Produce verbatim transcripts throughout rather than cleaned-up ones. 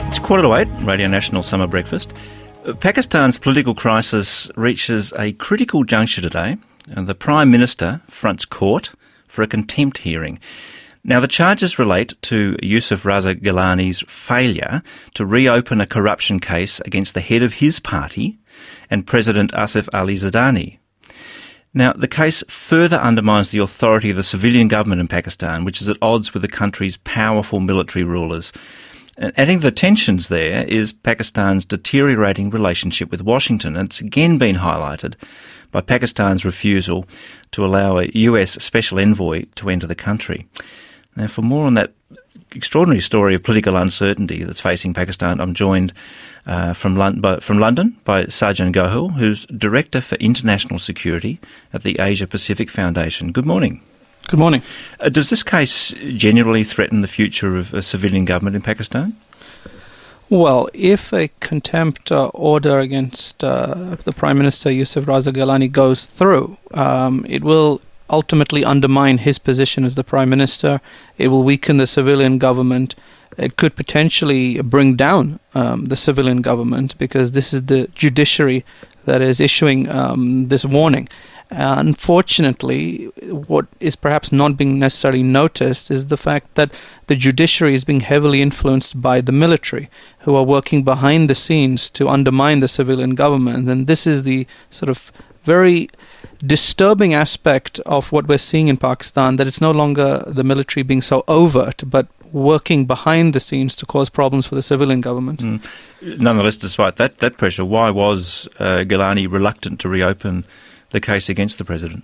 It's quarter to eight, Radio National Summer Breakfast. Pakistan's political crisis reaches a critical juncture today, and the Prime Minister fronts court for a contempt hearing. Now, the charges relate to Yusuf Raza Gilani's failure to reopen a corruption case against the head of his party and President Asif Ali Zardari. Now, the case further undermines the authority of the civilian government in Pakistan, which is at odds with the country's powerful military rulers. And adding to the tensions there is Pakistan's deteriorating relationship with Washington, and it's again been highlighted by Pakistan's refusal to allow a U S special envoy to enter the country. Now, for more on that extraordinary story of political uncertainty that's facing Pakistan, I'm joined uh, from, Lon- by, from London by Sajan Gohil, who's Director for International Security at the Asia Pacific Foundation. Good morning. Good morning. Uh, does this case genuinely threaten the future of a civilian government in Pakistan? Well, if a contempt uh, order against uh, the Prime Minister Yusuf Raza Gilani goes through, um, it will ultimately undermine his position as the Prime Minister. It will weaken the civilian government. It could potentially bring down um, the civilian government, because this is the judiciary that is issuing um, this warning. Uh, unfortunately, what is perhaps not being necessarily noticed is the fact that the judiciary is being heavily influenced by the military, who are working behind the scenes to undermine the civilian government. And this is the sort of very disturbing aspect of what we're seeing in Pakistan, that it's no longer the military being so overt, but working behind the scenes to cause problems for the civilian government. Mm. Nonetheless, despite that, that pressure, why was uh, Gilani reluctant to reopen the case against the president?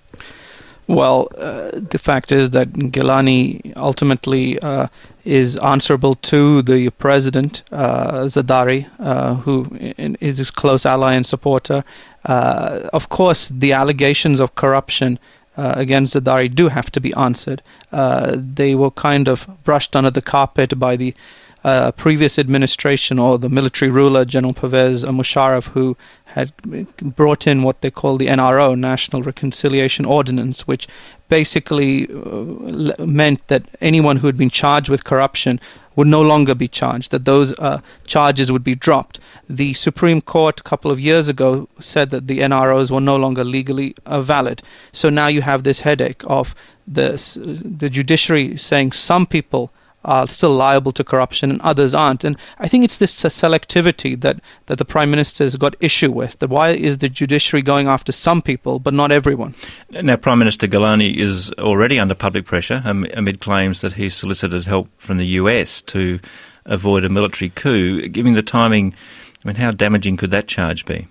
Well, uh, the fact is that Gilani ultimately uh, is answerable to the president, uh, Zardari, uh, who is his close ally and supporter. Uh, of course, the allegations of corruption uh, against Zardari do have to be answered. Uh, they were kind of brushed under the carpet by the Uh, previous administration, or the military ruler, General Pervez Musharraf, who had brought in what they call the N R O, National Reconciliation Ordinance, which basically uh, meant that anyone who had been charged with corruption would no longer be charged, that those uh, charges would be dropped. The Supreme Court a couple of years ago said that the N R Os were no longer legally uh, valid. So now you have this headache of the, the judiciary saying some people are still liable to corruption and others aren't. And I think it's this uh, selectivity that, that the Prime Minister has got issue with. That why is the judiciary going after some people but not everyone? Now, Prime Minister Gilani is already under public pressure um, amid claims that he solicited help from the U S to avoid a military coup. Given the timing, I mean, how damaging could that charge be?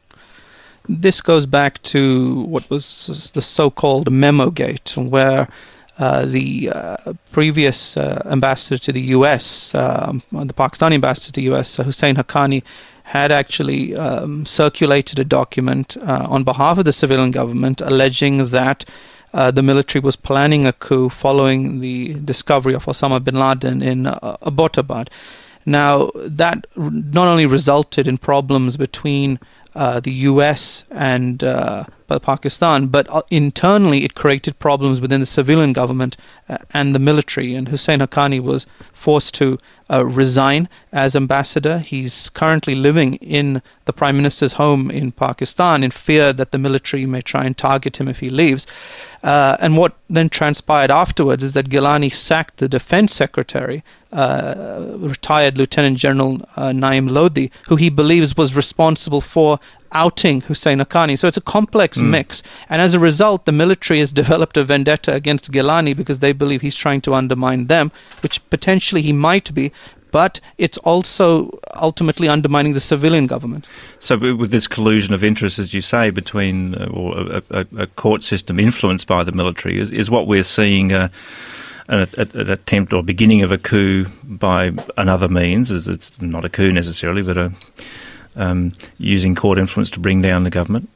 This goes back to what was the so-called Memo Gate, where Uh, the uh, previous uh, ambassador to the U S, um, the Pakistani ambassador to the U S, uh, Hussein Haqqani, had actually um, circulated a document uh, on behalf of the civilian government alleging that uh, the military was planning a coup following the discovery of Osama bin Laden in uh, Abbottabad. Now, that not only resulted in problems between uh, the U S and uh, Pakistan, but uh, internally it created problems within the civilian government uh, and the military. And Hussein Haqqani was forced to uh, resign as ambassador. He's currently living in the Prime Minister's home in Pakistan in fear that the military may try and target him if he leaves. Uh, and what then transpired afterwards is that Gilani sacked the Defense Secretary, uh, retired Lieutenant General uh, Naim Lodhi, who he believes was responsible for outing Hussein Haqqani. So it's a complex mm. mix. And as a result, the military has developed a vendetta against Gilani because they believe he's trying to undermine them, which potentially he might be. But it's also ultimately undermining the civilian government. So with this collusion of interests, as you say, between uh, or a, a, a court system influenced by the military is, is what we're seeing uh, an, an attempt or beginning of a coup by another means. It's not a coup necessarily, but a, um, using court influence to bring down the government.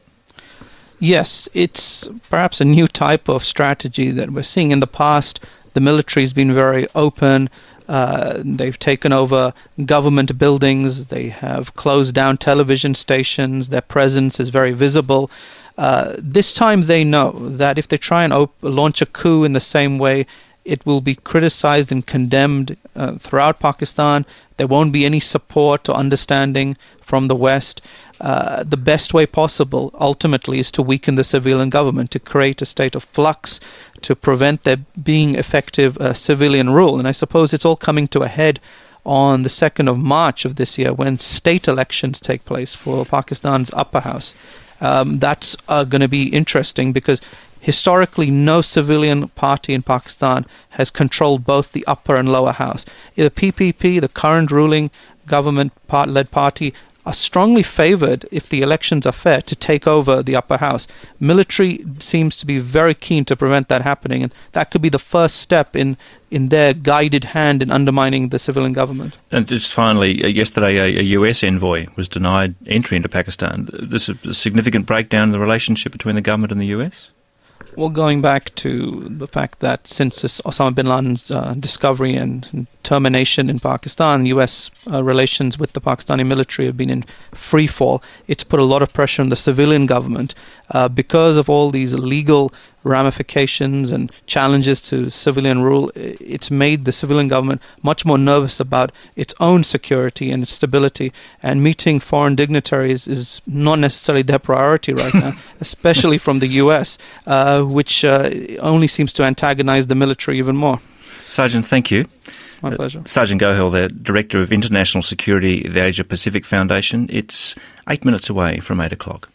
Yes, it's perhaps a new type of strategy that we're seeing. In the past, the military has been very open. Uh, they've taken over government buildings. They have closed down television stations. Their presence is very visible. Uh, this time they know that if they try and op- launch a coup in the same way It will be criticized and condemned uh, throughout Pakistan. There won't be any support or understanding from the West. Uh, the best way possible, ultimately, is to weaken the civilian government, to create a state of flux, to prevent there being effective uh, civilian rule. And I suppose it's all coming to a head on the second of March of this year, when state elections take place for Pakistan's upper house. Um, that's uh, going to be interesting because historically no civilian party in Pakistan has controlled both the upper and lower house. The P P P, the current ruling government led party, are strongly favored, if the elections are fair, to take over the upper house. Military seems to be very keen to prevent that happening, and that could be the first step in, in their guided hand in undermining the civilian government. And just finally, uh, yesterday a, a U S envoy was denied entry into Pakistan. This is a significant breakdown in the relationship between the government and the U S? Well, going back to the fact that since Osama bin Laden's uh, discovery and termination in Pakistan, U S uh, relations with the Pakistani military have been in free fall. It's put a lot of pressure on the civilian government uh, because of all these legal ramifications and challenges to civilian rule. It's made the civilian government much more nervous about its own security and its stability, and meeting foreign dignitaries is not necessarily their priority right now, especially from the U S, uh, which uh, only seems to antagonize the military even more. Sergeant, thank you. My pleasure. Uh, Sergeant Gohil, the Director of International Security at the Asia Pacific Foundation. It's eight minutes away from eight o'clock.